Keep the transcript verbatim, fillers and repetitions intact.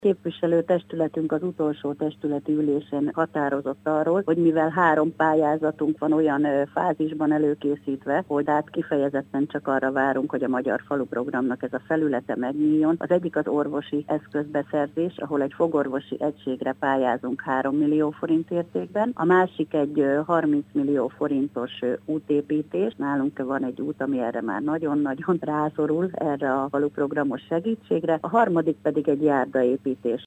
Képviselőtestületünk az utolsó testületi ülésen határozott arról, hogy mivel három pályázatunk van olyan fázisban előkészítve, hogy hát kifejezetten csak arra várunk, hogy a Magyar Falu Programnak ez a felülete megnyíljon. Az egyik az orvosi eszközbeszerzés, ahol egy fogorvosi egységre pályázunk három millió forint értékben. A másik egy harminc millió forintos útépítés. Nálunk van egy út, ami erre már nagyon-nagyon rászorul, erre a faluprogramos segítségre. A harmadik pedig egy járdaépítés.